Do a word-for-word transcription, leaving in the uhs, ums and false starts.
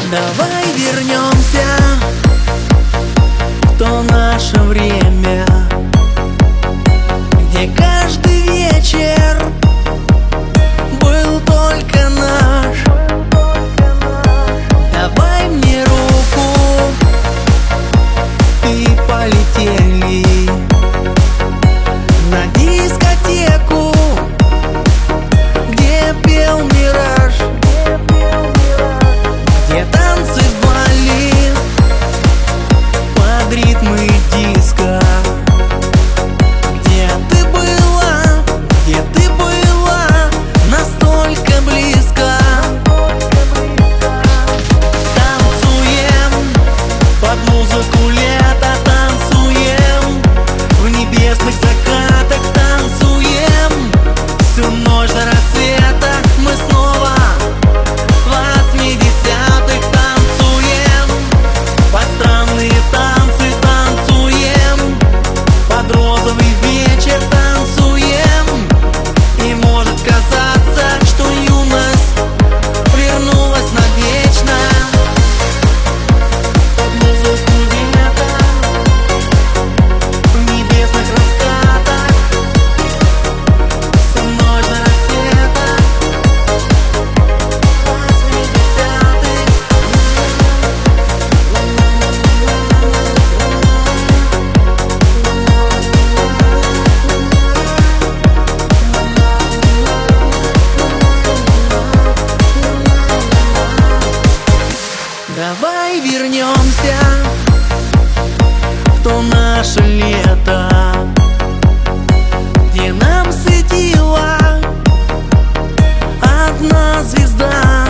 Давай вернемся в то наше время, где каждый вечер был только наш. Давай мне руку и полетели на дискотеку, где пел Мираж, где танцы вали под ритмы диска. Где ты была, где ты была, настолько близко. Танцуем под музыку лета, танцуем в небесных закатах, танцуем всю ночь до рассвета. Мы снова в восьмидесятых танцуем под странные танцы, танцуем под розовый вечер, танцуем. И может казаться, что юность вернулась навечно. Под музыку лета в небесных раскатах всю ночь до рассвета. Восьмидесятых. Давай вернемся в то наше лето, где нам светила одна звезда.